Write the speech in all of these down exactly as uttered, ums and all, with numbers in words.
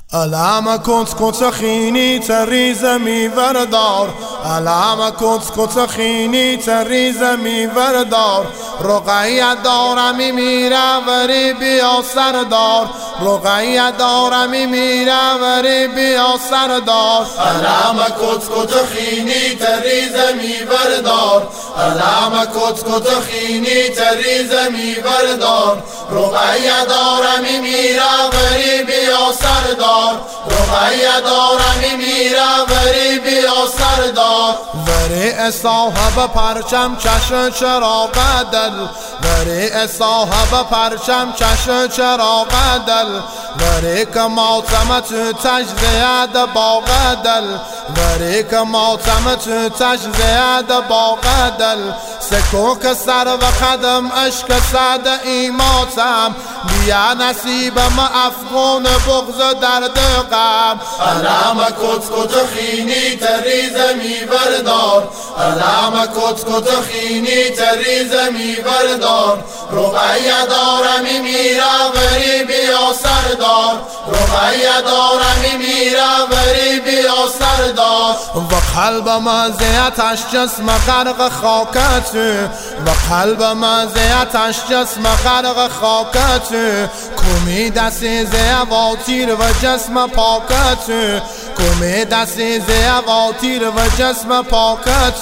علم کت کت خینی تریز میوردار، علم کت کت خینی تریز میوردار. رقیه دارمی میره وری بیا سردار، رقیه دارمی میره وری بیا سردار. علم کت کت خینی تریز میوردار، علم کت کت خینی تریز میوردار. رقیه دارمی میره وری بیا سردار، رقیه دارمی میره وری بیا سردار. وری صاحب پرچم چشم چراغ دل، وری صاحب پرچم چشم چراغ دل. وری که ماتم تو تجزیه باغ دل، وری که ماتم تو تجزیه باغ دل. سکو که سر و قدم عشق سعد ایماتم، بیا نصیبم افغان بغض درد غم. علم کت کت خینی تریز میوردار، علم کت کت خینی تریز میوردار. رقیه دارمی میره وری بیا سردار، رقیه دارمی میره وری بیا سردار. و قلب مزیتش جسم غرق خاکت، و قلب مزیتش جسم غرق خاکت. کمی دستی زیواتیر و جسم پاکت، کمی دستی زیواتیر و جسم پاکت.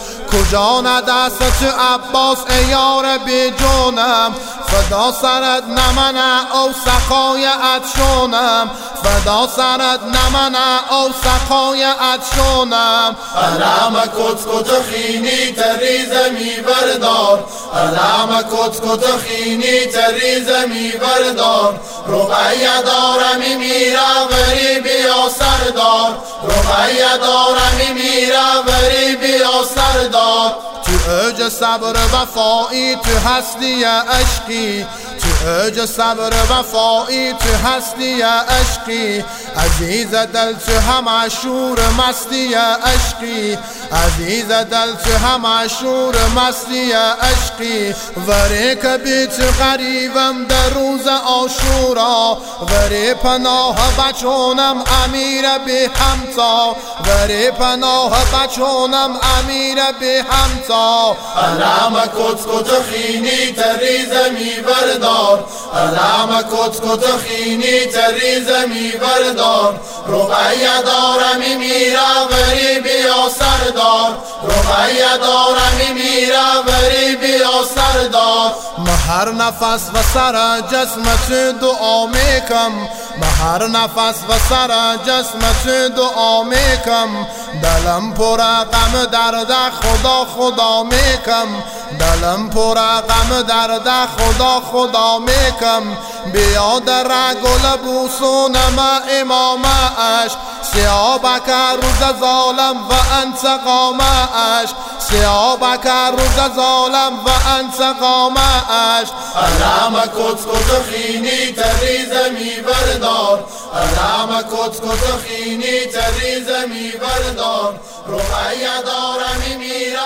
کجا ندست عباس ای یار بی جونم، فدا سرت نمنه او سقای اتشونم، فدا سرت نمنه او سقای اتشونم. علم کت کت خینی تریز میوردار، علم کت کت خینی تریز میوردار. رقیه دارمی میره وری بیا سردار، رقیه دارمی میره وری بیا سردار. تو اوج صبر وفایی تو هستی عشقی، تو اوج صبر وفایی تو هستی عشقی. عزیز دل تو همه شور مستی عشقی، عزیز دل تو همه شور مستی عشقی. وری که بی تو غریبم در روز عاشورا، وری پناه بچونم امیر بی همتا، وری پناه بچونم امیر بی همتا. علم کت کت خینی تریز میوردار، علم کت کت خینی تریز میوردار. رقیه دارمی میره وری بیا سردار، رقیه دارمی میره وری بیا سردار. من هر نفس و سر جسمت دعا میکم، من هر نفس و سر جسمت دعا میکم. دلم پر غم درد خدا خدا میکم، دلم پر غم درد خدا خدا میکم. بیا در گل بوسونم امامش، سیابک روز ظالم و انتقامش، سیابک روز ظالم و انتقامش. علم کت کت خینی تریز میوردار، علم کت کت خینی تریز میوردار. رقیه دارمی میره